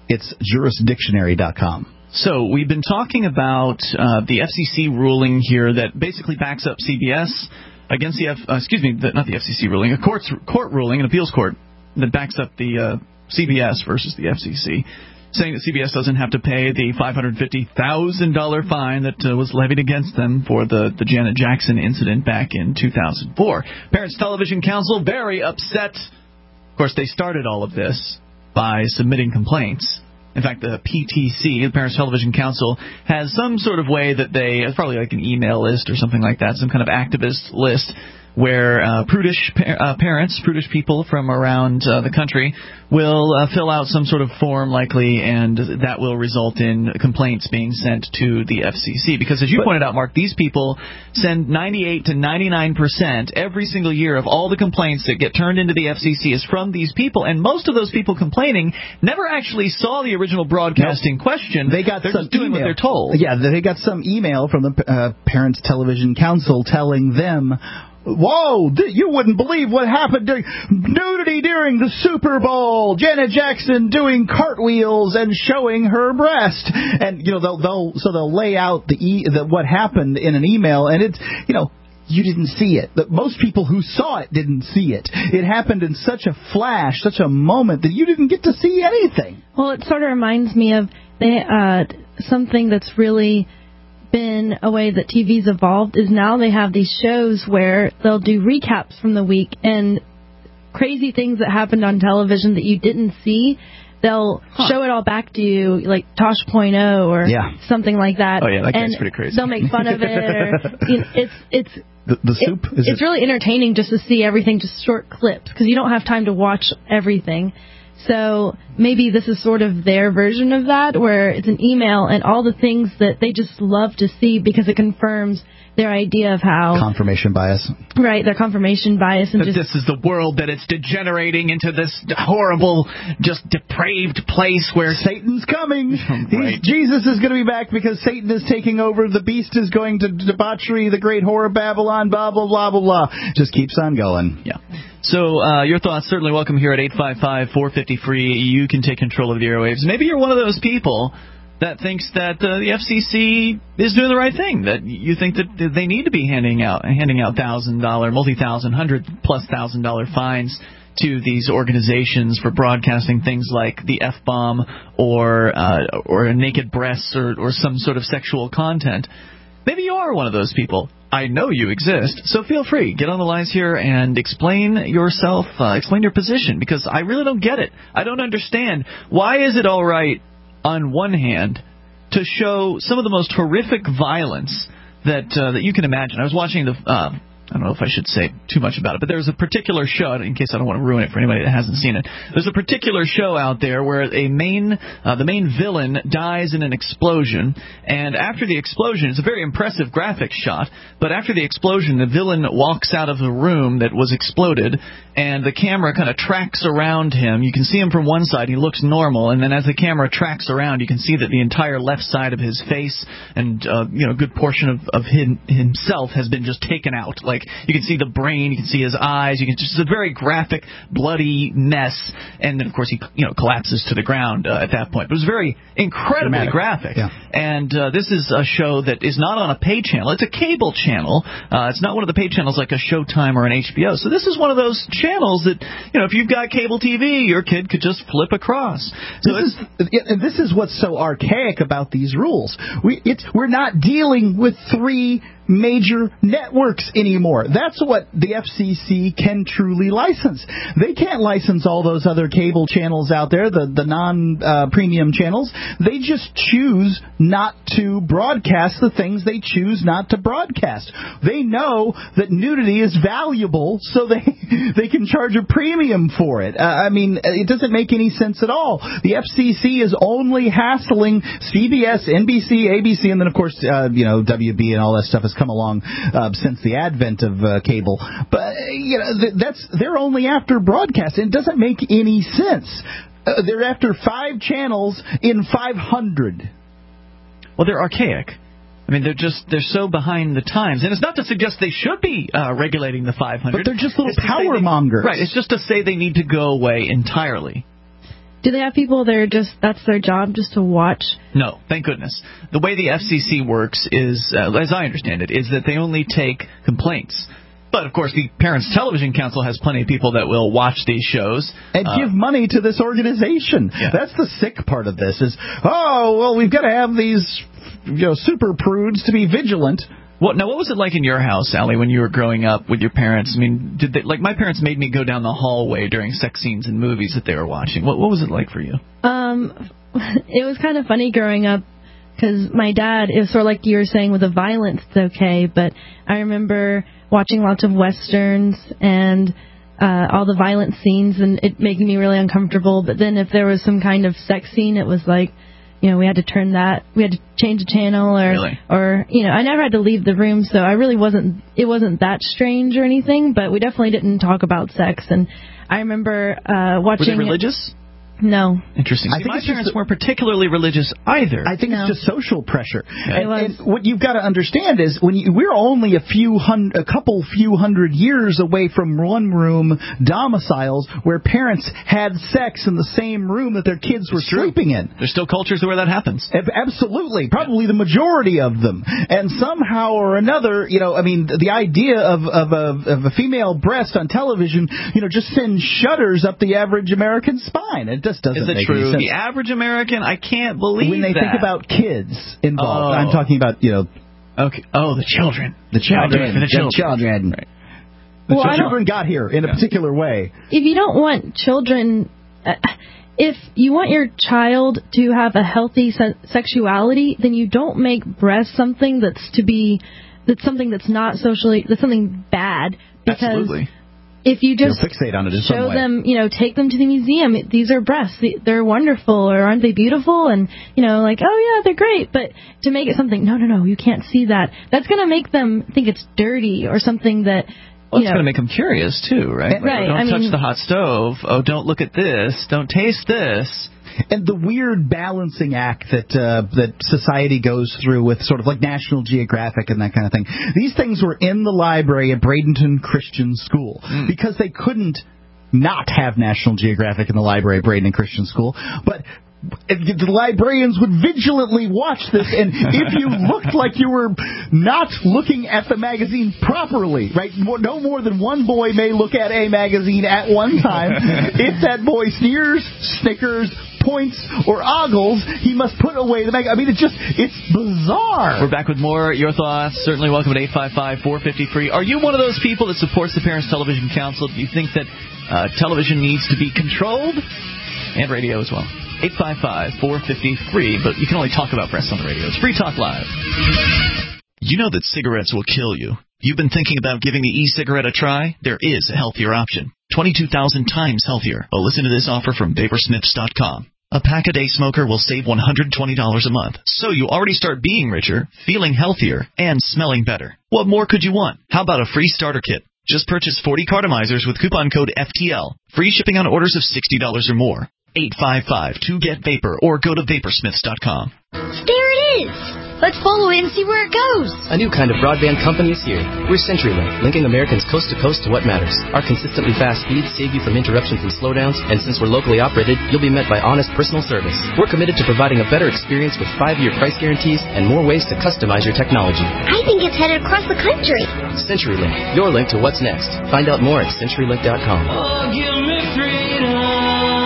It's jurisdictionary dot com. So we've been talking about uh, the F C C ruling here that basically backs up C B S against the F, uh, excuse me, the, not the F C C ruling, a court's court ruling, an appeals court that backs up the uh, C B S versus the F C C, saying that C B S doesn't have to pay the five hundred fifty thousand dollars fine that uh, was levied against them for the, the Janet Jackson incident back in two thousand four. Parents Television Council very upset. Of course, they started all of this by submitting complaints. In fact, the P T C, the Parents Television Council, has some sort of way that they, it's probably like an email list or something like that, some kind of activist list, where uh, prudish pa- uh, parents, prudish people from around uh, the country will uh, fill out some sort of form likely, and that will result in complaints being sent to the F C C. Because as you but, pointed out, Mark, these people send ninety-eight to ninety-nine percent every single year of all the complaints that get turned into the F C C is from these people, and most of those people complaining never actually saw the original broadcast in question. They got they're some just doing email. what they're told. Yeah, they got some email from the uh, Parents Television Council telling them, whoa, you wouldn't believe what happened during nudity during the Super Bowl. Janet Jackson doing cartwheels and showing her breast. And, you know, they'll, they'll so they'll lay out the, e, the what happened in an email, and it's, you know, you didn't see it. Most people who saw it didn't see it. It happened in such a flash, such a moment that you didn't get to see anything. Well, it sort of reminds me of they, uh, something that's really been a way that T V's evolved is now they have these shows where they'll do recaps from the week and crazy things that happened on television that you didn't see. They'll huh. show it all back to you, like Tosh point oh or yeah. something like that. Oh yeah, that guy's and pretty crazy. They'll make fun of it. Or, you know, it's it's the, the soup. It, Is it's it? really entertaining just to see everything, just short clips, because you don't have time to watch everything. So maybe this is sort of their version of that, where it's an email and all the things that they just love to see because it confirms their idea of how... Confirmation bias. Right, their confirmation bias. And that just, this is the world, that it's degenerating into this horrible, just depraved place where... Satan's coming. Right. He's, Jesus is going to be back because Satan is taking over. The beast is going to debauchery, the great whore of Babylon, blah, blah, blah, blah, blah. Just keeps on going. Yeah. So uh, your thoughts certainly welcome here at eight five five, four five zero, free. You can take control of the airwaves. Maybe you're one of those people that thinks that uh, the F C C is doing the right thing, that you think that they need to be handing out handing out thousand dollar, multi-thousand, hundred plus thousand dollar fines to these organizations for broadcasting things like the F-bomb or uh, or naked breasts or, or some sort of sexual content. Maybe you are one of those people. I know you exist, so feel free. Get on the lines here and explain yourself, uh, explain your position, because I really don't get it. I don't understand. Why is it all right, on one hand, to show some of the most horrific violence that uh, that you can imagine? I was watching the... Uh, I don't know if I should say too much about it, but there's a particular show, in case I don't want to ruin it for anybody that hasn't seen it. There's a particular show out there where a main, uh, the main villain dies in an explosion, and after the explosion, it's a very impressive graphics shot, but after the explosion, the villain walks out of the room that was exploded, and the camera kind of tracks around him. You can see him from one side, he looks normal, and then as the camera tracks around, you can see that the entire left side of his face and, uh, you know, a good portion of, of him, himself has been just taken out. Like, you can see the brain, you can see his eyes, you can just, it's a very graphic, bloody mess, and then, of course, he, you know, collapses to the ground uh, at that point. But it was very incredibly Dramatic. graphic. Yeah. And uh, this is a show that is not on a pay channel. It's a cable channel. Uh, it's not one of the pay channels like a Showtime or an H B O. So this is one of those channels that, you know, if you've got cable T V, your kid could just flip across. So this is, and this is what's so archaic about these rules. We, it's, we're not dealing with three major networks anymore. That's what the F C C can truly license. They can't license all those other cable channels out there, the, the non-premium uh, channels. They just choose not to broadcast the things they choose not to broadcast. They know that nudity is valuable, so they they can charge a premium for it. Uh, I mean, it doesn't make any sense at all. The F C C is only hassling C B S, N B C, A B C, and then, of course, uh, you know, W B and all that stuff is come along uh, since the advent of uh, cable, but you know th- that's they're only after broadcast. It doesn't make any sense. Uh, they're after five channels in five hundred. Well, they're archaic. I mean, they're just they're so behind the times, and it's not to suggest they should be uh, regulating the five hundred. But they're just little it's power mongers, right? It's just to say they need to go away entirely. Do they have people that are just, that's their job, just to watch? No, thank goodness. The way the F C C works is, uh, as I understand it, is that they only take complaints. But, of course, the Parents Television Council has plenty of people that will watch these shows. And uh, give money to this organization. Yeah. That's the sick part of this is, oh, well, we've got to have these, you know, super prudes to be vigilant. Well, now, what was it like in your house, Allie, when you were growing up with your parents? I mean, did they, like, my parents made me go down the hallway during sex scenes in movies that they were watching. What, what was it like for you? Um, it was kind of funny growing up. Because my dad, it was sort of like you were saying with the violence, it's okay. But I remember watching lots of Westerns and uh, all the violent scenes and it making me really uncomfortable. But then if there was some kind of sex scene, it was like, you know, we had to turn that, we had to change the channel or, really? or you know, I never had to leave the room. So I really wasn't, it wasn't that strange or anything. But we definitely didn't talk about sex. And I remember uh, watching. Were they religious? No. Interesting. See, my parents weren't particularly religious either. I think no. it's just social pressure. Yeah. And, and what you've got to understand is when you, we're only a few hundred, a couple few hundred years away from one-room domiciles where parents had sex in the same room that their kids were sleeping in. There's still cultures where that happens. Absolutely. Probably the majority of them. And somehow or another, you know, I mean, the idea of, of, a, of a female breast on television, you know, just sends shudders up the average American spine. It just doesn't Is it make true? any sense. The average American, I can't believe when they that. think about kids involved, oh. I'm talking about, you know, okay. Oh, the children, the children, the children. The children. Right. The well, children got here in a yeah. particular way. If you don't want children, uh, if you want your child to have a healthy se- sexuality, then you don't make breast something that's to be, that's something that's not socially, that's something bad. Because Absolutely. If you just You'll fixate on it in show some way. them, you know, take them to the museum. These are breasts. They're wonderful, or aren't they beautiful? And, you know, like, oh, yeah, they're great. But to make it something, no, no, no, you can't see that. That's going to make them think it's dirty or something that, well, you it's know. going to make them curious, too, right? Right. Like, don't I touch mean, the hot stove. Oh, don't look at this. Don't taste this. And the weird balancing act that uh, that society goes through with sort of like National Geographic and that kind of thing. These things were in the library at Bradenton Christian School mm. because they couldn't not have National Geographic in the library at Bradenton Christian School. But the librarians would vigilantly watch this, and if you looked like you were not looking at the magazine properly, right, no more than one boy may look at a magazine at one time. If that boy sneers, snickers, points, or ogles, he must put away the magazine. I mean, it's just, it's bizarre. We're back with more. Your thoughts, certainly welcome at eight five five, four five zero, free. Are you one of those people that supports the Parents Television Council? Do you think that uh, television needs to be controlled? And radio as well. eight five five, four five zero, free, but you can only talk about breasts on the radio. It's Free Talk Live. You know that cigarettes will kill you. You've been thinking about giving the e-cigarette a try? There is a healthier option. twenty-two thousand times healthier. Well, listen to this offer from Vapor Sniffs dot com. A pack-a-day smoker will save one hundred twenty dollars a month. So you already start being richer, feeling healthier, and smelling better. What more could you want? How about a free starter kit? Just purchase forty cartomizers with coupon code F T L. Free shipping on orders of sixty dollars or more. eight five five, two get vapor or go to Vapor Smiths dot com. There it is! Let's follow it and see where it goes. A new kind of broadband company is here. We're CenturyLink, linking Americans coast to coast to what matters. Our consistently fast speeds save you from interruptions and slowdowns, and since we're locally operated, you'll be met by honest personal service. We're committed to providing a better experience with five-year price guarantees and more ways to customize your technology. I think it's headed across the country. CenturyLink, your link to what's next. Find out more at Century Link dot com. Oh, give me freedom.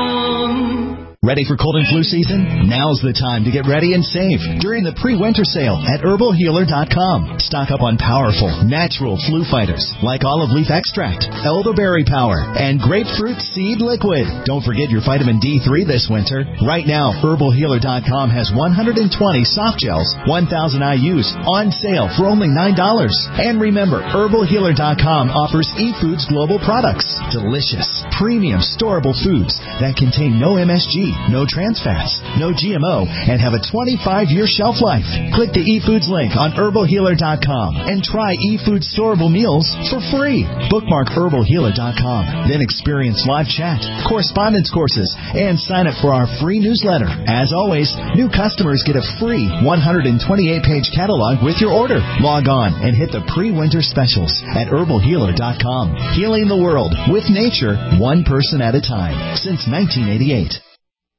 Ready for cold and flu season? Now's the time to get ready and save during the pre-winter sale at Herbal Healer dot com. Stock up on powerful, natural flu fighters like olive leaf extract, elderberry power, and grapefruit seed liquid. Don't forget your vitamin D three this winter. Right now, Herbal Healer dot com has one hundred twenty soft gels, one thousand I U's on sale for only nine dollars. And remember, Herbal Healer dot com offers eFoods Global products. Delicious, premium, storable foods that contain no M S G, no trans fats, no G M O, and have a twenty-five year shelf life. Click the eFoods link on Herbal Healer dot com and try eFoods storable meals for free. Bookmark Herbal Healer dot com. Then experience live chat, correspondence courses, and sign up for our free newsletter. As always, new customers get a free one hundred twenty-eight page catalog with your order. Log on and hit the pre-winter specials at Herbal Healer dot com. Healing the world with nature, one person at a time, since nineteen eighty-eight.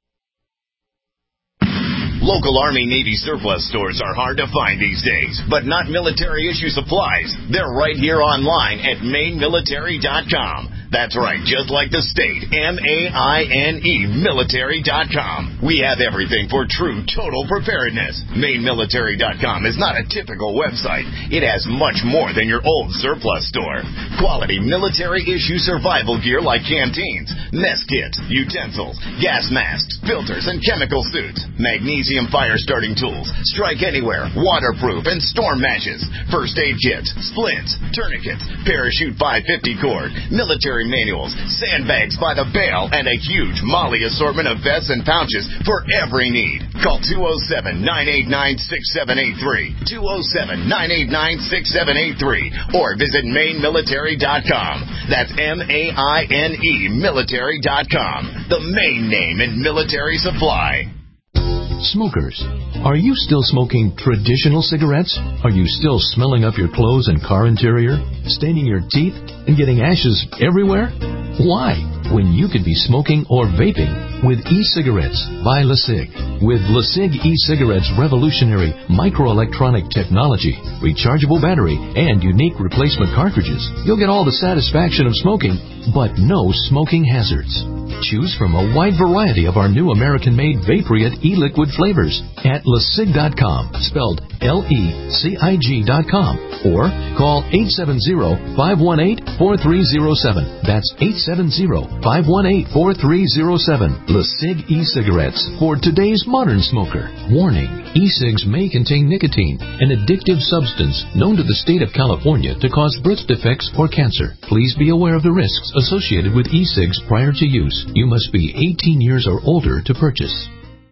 Local Army Navy surplus stores are hard to find these days, but not military-issue supplies. They're right here online at maine military dot com. That's right, just like the state, M A I N E, military dot com. We have everything for true total preparedness. maine military dot com is not a typical website. It has much more than your old surplus store. Quality military-issue survival gear like canteens, mess kits, utensils, gas masks, filters, and chemical suits, magnesium fire-starting tools, strike anywhere, waterproof, and storm matches, first aid kits, splints, tourniquets, parachute five fifty cord, military manuals, sandbags by the bale, and a huge Molly assortment of vests and pouches for every need. Call two oh seven, nine eight nine, six seven eight three, two oh seven, nine eight nine, six seven eight three, or visit maine military dot com. That's M A I N E, military dot com. The main name in military supply. Smokers, are you still smoking traditional cigarettes? Are you still smelling up your clothes and car interior, staining your teeth, and getting ashes everywhere? Why, when you could be smoking or vaping with e-cigarettes by LeSig? With LeSig e-cigarettes' revolutionary microelectronic technology, rechargeable battery, and unique replacement cartridges, you'll get all the satisfaction of smoking, but no smoking hazards. Choose from a wide variety of our new American-made Vaporite e-liquid flavors at lesig dot com, spelled L E C I G dot com, or call eight seven zero, five one eight, four three zero seven. That's eight seven zero, five one eight, four three zero seven. LeSig e-cigarettes for today's modern smoker. Warning, e-cigs may contain nicotine, an addictive substance known to the state of California to cause birth defects or cancer. Please be aware of the risks associated with e-cigs prior to use. You must be eighteen years or older to purchase.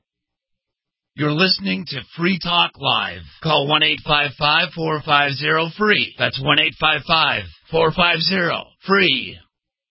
You're listening to Free Talk Live. Call one eight five five, four five zero, F R E E. That's one eight five five, four five zero, F R E E.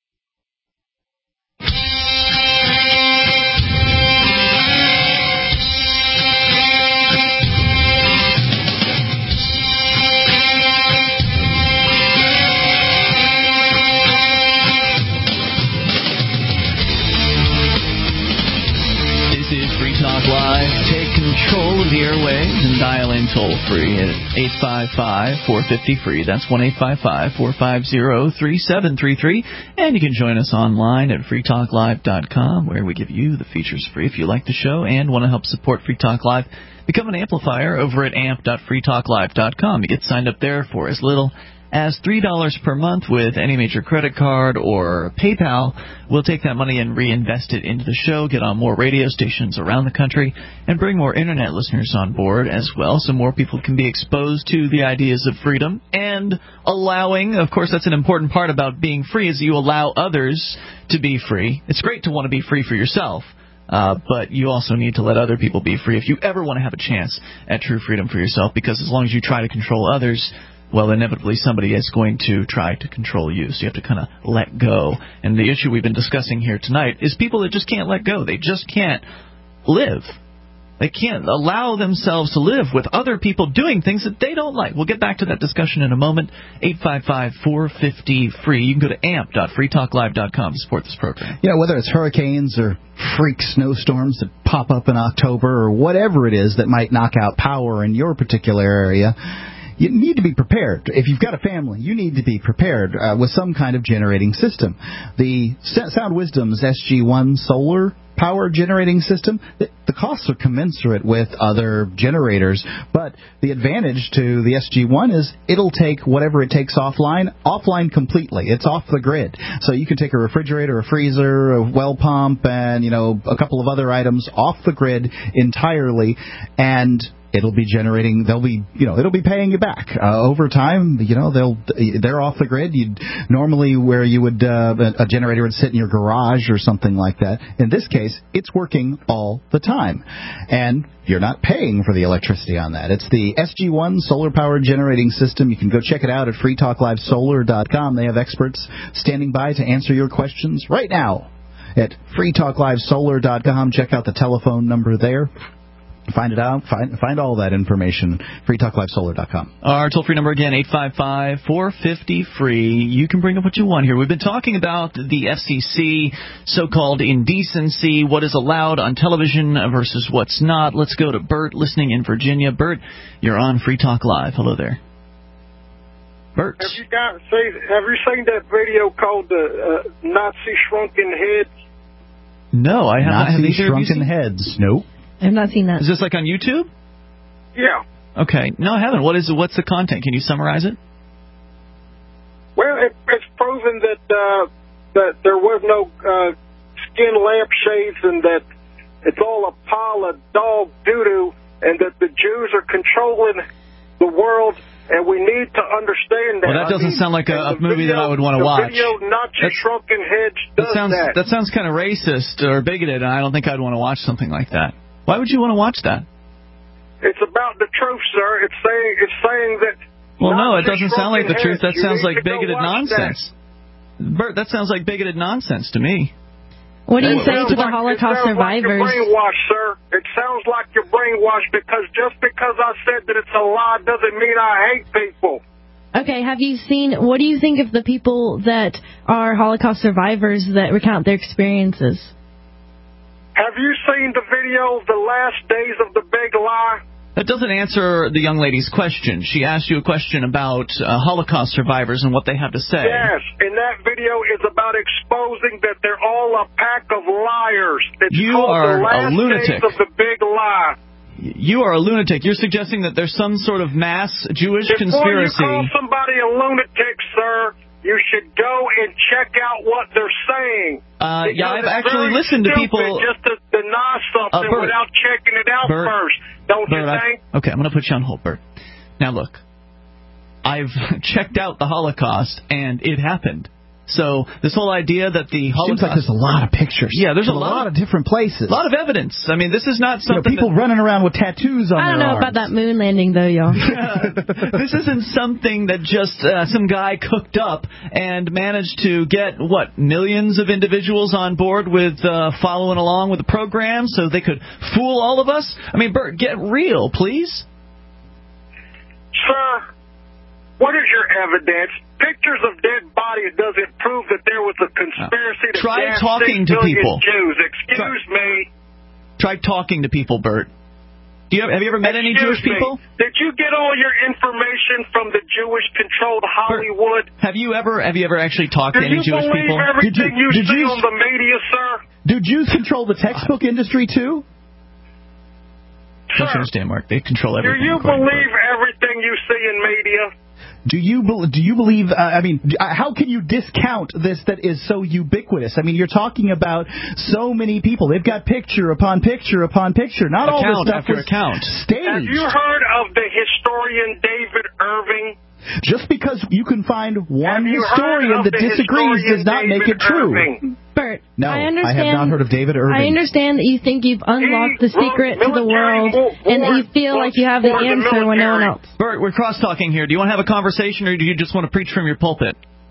Live. Take control of the airwaves and dial in toll-free at eight five five, four five zero, F R E E. That's one eight five five, four five zero, three seven three three. And you can join us online at free talk live dot com, where we give you the features free if you like the show and want to help support Free Talk Live. Become an amplifier over at amp dot free talk live dot com. You get signed up there for as little as three dollars per month with any major credit card or PayPal. We'll take that money and reinvest it into the show, get on more radio stations around the country, and bring more Internet listeners on board as well, so more people can be exposed to the ideas of freedom and allowing, of course, that's an important part about being free, is you allow others to be free. It's great to want to be free for yourself. Uh, but you also need to let other people be free if you ever want to have a chance at true freedom for yourself, because as long as you try to control others, well, inevitably somebody is going to try to control you. So you have to kind of let go. And the issue we've been discussing here tonight is people that just can't let go. They just can't live. They can't allow themselves to live with other people doing things that they don't like. We'll get back to that discussion in a moment. eight five five, four five zero, F R E E. You can go to amp dot free talk live dot com to support this program. You know, whether it's hurricanes or freak snowstorms that pop up in October or whatever it is that might knock out power in your particular area, you need to be prepared. If you've got a family, you need to be prepared uh, with some kind of generating system. The Sound Wisdom's S G one solar power generating system, the, the costs are commensurate with other generators, but the advantage to the S G one is it'll take whatever it takes offline, offline completely. It's off the grid. So you can take a refrigerator, a freezer, a well pump, and, you know, a couple of other items off the grid entirely, and it'll be generating, they'll be, you know, it'll be paying you back. Uh, over time, you know, they'll, they're off the grid. You'd normally where you would, uh, a generator would sit in your garage or something like that. In this case, it's working all the time. And you're not paying for the electricity on that. It's the S G one solar power generating system. You can go check it out at free talk live solar dot com. They have experts standing by to answer your questions right now at free talk live solar dot com. Check out the telephone number there. Find it out. Find find all that information. free talk live solar dot com. Our toll-free number again, eight five five, four five zero, free. You can bring up what you want here. We've been talking about the F C C, so-called indecency, what is allowed on television versus what's not. Let's go to Bert, listening in Virginia. Bert, you're on Free Talk Live. Hello there. Bert. Have you got see, Have you seen that video called the uh, Nazi Shrunken Heads? No, I haven't. Nazi Have Shrunken Heads. Nope. I've not seen that. Is this like on YouTube? Yeah. Okay. No, I haven't. What is What's the content? Can you summarize it? Well, it, it's proven that uh, that there was no uh, skin lampshades and that it's all a pile of dog doo-doo and that the Jews are controlling the world, and we need to understand that. Well, that doesn't I mean, sound like a, a movie video, that I would want to the watch. video Nazi Shrunken Heads does that sounds that. that sounds kind of racist or bigoted, and I don't think I'd want to watch something like that. Why would you want to watch that? It's about the truth, sir. It's saying it's saying that. Well, no, it Nazi doesn't sound like the Shrunken truth. That Heads. You sounds need like to go bigoted watch nonsense. That. Bert, that sounds like bigoted nonsense to me. What do you It say sounds to the like- Holocaust it sounds like survivors? you're brainwashed, sir. It sounds like you're brainwashed because just because I said that it's a lie doesn't mean I hate people. Okay, have you seen, what do you think of the people that are Holocaust survivors that recount their experiences? Have you seen the video, The Last Days of the Big Lie? That doesn't answer the young lady's question. She asked you a question about uh, Holocaust survivors and what they have to say. Yes, and that video is about exposing that they're all a pack of liars. It's You called are The Last a lunatic. Days of the Big Lie. You are a lunatic. You're suggesting that there's some sort of mass Jewish Before conspiracy. you call somebody a lunatic, sir, you should go and check out what they're saying. Uh, yeah, I've Because it's actually very listened to stupid people- just to deny something Uh, Bert. without checking it out Bert. first. Don't Bert, you I- think? okay, I'm going to put you on hold, Bert. Now, look, I've checked out the Holocaust, and it happened. So this whole idea that the Holocaust... Seems like there's a lot of pictures. Yeah, there's a From lot, of different places. A lot of evidence. I mean, this is not You know, something... people that, running around with tattoos on I don't their know arms. about that moon landing, though, y'all. this isn't something that just uh, some guy cooked up and managed to get, what, millions of individuals on board with uh, following along with the program so they could fool all of us? I mean, Bert, get real, please. Sir, what is your evidence? Pictures of dead bodies doesn't prove that there was a conspiracy to Try gas talking six to billion people. Jews. Excuse me. Try talking to people, Bert. Do you have, have you ever met any Excuse Jewish me. people? Did you get all your information from the Jewish-controlled Hollywood? Have you ever have you ever actually talked Do to any you Jewish believe people? everything you, did see you- on the media, sir? Do Jews control the textbook industry, too? Don't you understand, Mark? They control Do everything. you according to believe everything you see in media? Do you bel do you believe? Uh, I mean, d- uh, how can you discount this that is so ubiquitous? I mean, you're talking about so many people. They've got picture upon picture upon picture. Not all Account this stuff after was account. staged. Have you heard of the historian David Irving? Just because you can find one Have you heard historian of that the disagrees historian does not make David it true. Irving? Bert, No, I I understand. have not heard of David Irving. I understand that you think you've unlocked the He wrote secret to the world, military and that you feel war- like you have the for the answer when no one military. else. Bert, we're cross-talking here. Do you want to have a conversation, or do you just want to preach from your pulpit?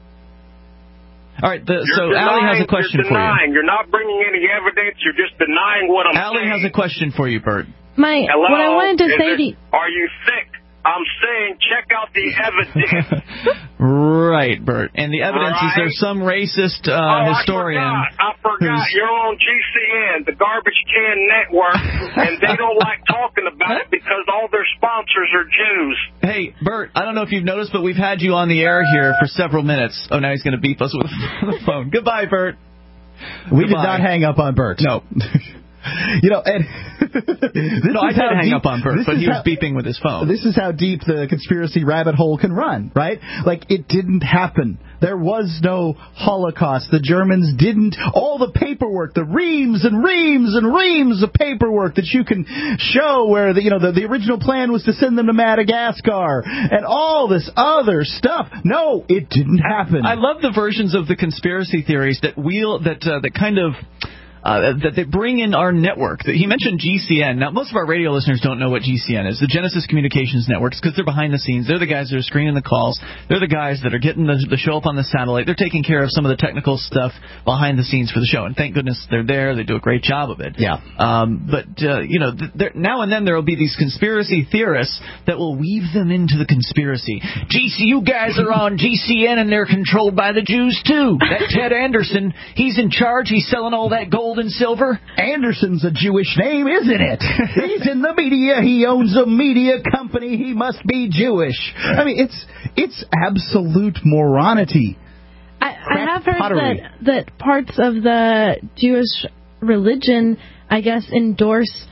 All right, the, so You're Allie has a denying- question you're for you. denying. You're not bringing any evidence. You're just denying what I'm Allie saying. has a question for you, Bert. My, Hello? what I wanted to Is say it- to you, Are you sick? I'm saying check out the evidence. Right, Bert. And the evidence is Right. there's some racist uh, oh, historian. I forgot. I forgot. who's- You're on G C N, the Garbage Can Network, and they don't like talking about it because all their sponsors are Jews. Hey, Bert, I don't know if you've noticed, but we've had you on the air here for several minutes. Oh, now he's going to beep us with the phone. Goodbye, Bert. We did Goodbye. not hang up on Bert. No. You know, and this No, I is did how hang deep- up on Bert, this but is he was how- beeping with his phone. This is how deep the conspiracy rabbit hole can run, right? Like, it didn't happen. There was no Holocaust. The Germans didn't. All the paperwork, the reams and reams and reams of paperwork that you can show where the, you know, the, the original plan was to send them to Madagascar and all this other stuff. No, it didn't happen. I love the versions of the conspiracy theories that wheel that uh, that kind of uh, that they bring in our network. He mentioned G C N. Now, most of our radio listeners don't know what G C N is. The Genesis Communications Network, because they're behind the scenes. They're the guys that are screening the calls. They're the guys that are getting the, the show up on the satellite. They're taking care of some of the technical stuff behind the scenes for the show. And thank goodness they're there. They do a great job of it. Yeah. Um, but, uh, you know, th- now and then there will be these conspiracy theorists that will weave them into the conspiracy. G C, you guys are on G C N and they're controlled by the Jews, too. That Ted Anderson, he's in charge. He's selling all that gold and silver. Anderson's a Jewish name, isn't it? He's in the media. He owns a media company. He must be Jewish. I mean, it's it's absolute moronity. I, I have heard pottery. that, that parts of the Jewish religion, I guess, endorse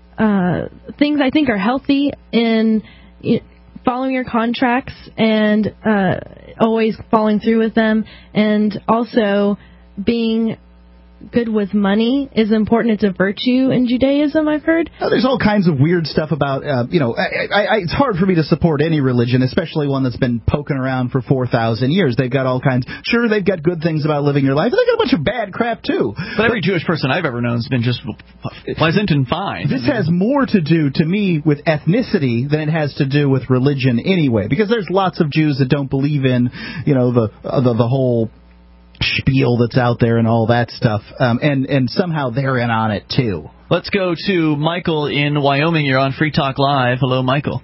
uh, things I think are healthy in you know, following your contracts and uh, always following through with them, and also being good with money is important. It's a virtue in Judaism, I've heard. Oh, there's all kinds of weird stuff about, uh, you know, I, I, I, it's hard for me to support any religion, especially one that's been poking around for four thousand years. They've got all kinds. Sure, they've got good things about living your life, but they've got a bunch of bad crap, too. But every Jewish person I've ever known has been just pleasant and fine. This has more to do, to me, with ethnicity than it has to do with religion anyway, because there's lots of Jews that don't believe in, you know, the uh, the, the whole spiel that's out there and all that stuff, um, and and somehow they're in on it too. Let's go to Michael in Wyoming. You're on Free Talk Live. Hello, Michael.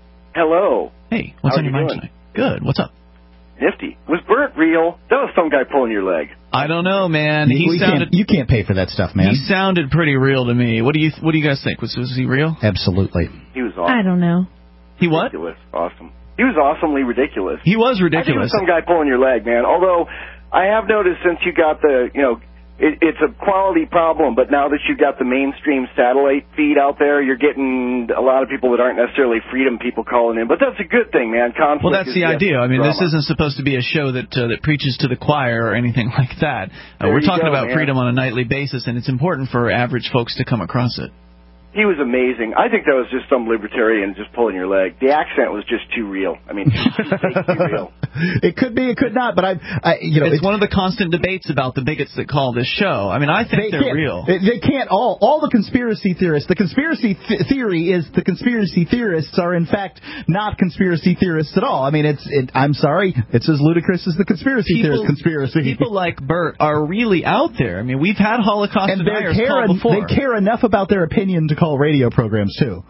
Hello. Hey, what's How on are your you mind doing? tonight? Good. What's up? Nifty. Was Bert real? That was some guy pulling your leg. I don't know, man. He we sounded. Can't, you can't pay for that stuff, man. He sounded pretty real to me. What do you What do you guys think? Was Was he real? Absolutely. He was awesome. I don't know. He what? Ridiculous. Awesome. He was awesomely ridiculous. He was I think it ridiculous. was some guy pulling your leg, man. Although I have noticed since you got the, you know, it, it's a quality problem, but now that you've got the mainstream satellite feed out there, you're getting a lot of people that aren't necessarily freedom people calling in. But that's a good thing, man. Conflict Well, that's is the idea. I mean, drama. this isn't supposed to be a show that uh, that preaches to the choir or anything like that. Uh, There we're you talking go, about man. freedom on a nightly basis, and it's important for average folks to come across it. He was amazing. I think that was just some libertarian just pulling your leg. The accent was just too real. I mean, too fake, too real. It could be, it could not, but I, I you know, it's, it's one of the constant debates about the bigots that call this show. I mean, I think they they're can't- real. They, they can't all. All the conspiracy theorists. The conspiracy th- theory is the conspiracy theorists are in fact not conspiracy theorists at all. I mean, it's. It, I'm sorry, it's as ludicrous as the conspiracy People- theorist conspiracy. People like Bert are really out there. I mean, we've had Holocaust and they deniers care. call en- before. They care enough about their opinion to call radio programs too.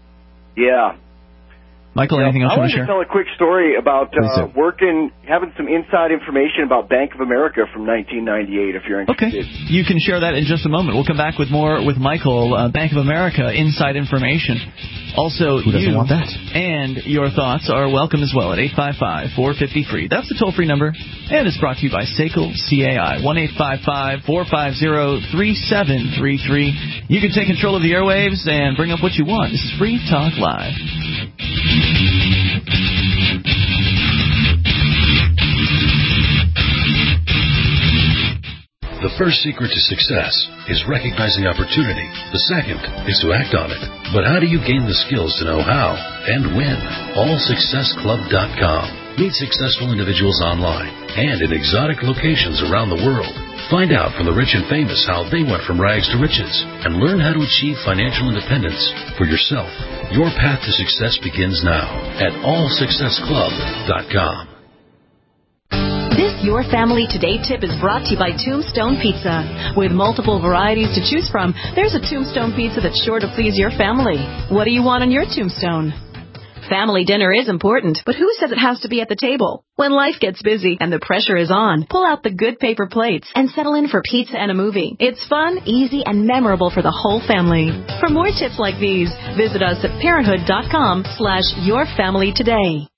Yeah. Michael, Yeah, anything else I you want wanted to to share? tell a quick story about Please uh, do. working, having some inside information about Bank of America from nineteen ninety-eight, if you're Okay, interested. you can share that in just a moment. We'll come back with more with Michael, uh, Bank of America, inside information. Also, Who doesn't you want that? and your thoughts are welcome as well at eight five five, four five zero, free. That's the toll-free number, and it's brought to you by S A C L C A I, one eight five five, four five zero, three seven three three. You can take control of the airwaves and bring up what you want. This is Free Talk Live. The first secret to success is recognizing opportunity. The second is to act on it. But how do you gain the skills to know how and when? all success club dot com. Meet successful individuals online and in exotic locations around the world. Find out from the rich and famous how they went from rags to riches and learn how to achieve financial independence for yourself. Your path to success begins now at all success club dot com. This Your Family Today tip is brought to you by Tombstone Pizza. With multiple varieties to choose from, there's a Tombstone Pizza that's sure to please your family. What do you want on your tombstone? Family dinner is important, but who says it has to be at the table? When life gets busy and the pressure is on, pull out the good paper plates and settle in for pizza and a movie. It's fun, easy, and memorable for the whole family. For more tips like these, visit us at parenthood dot com slash your family today.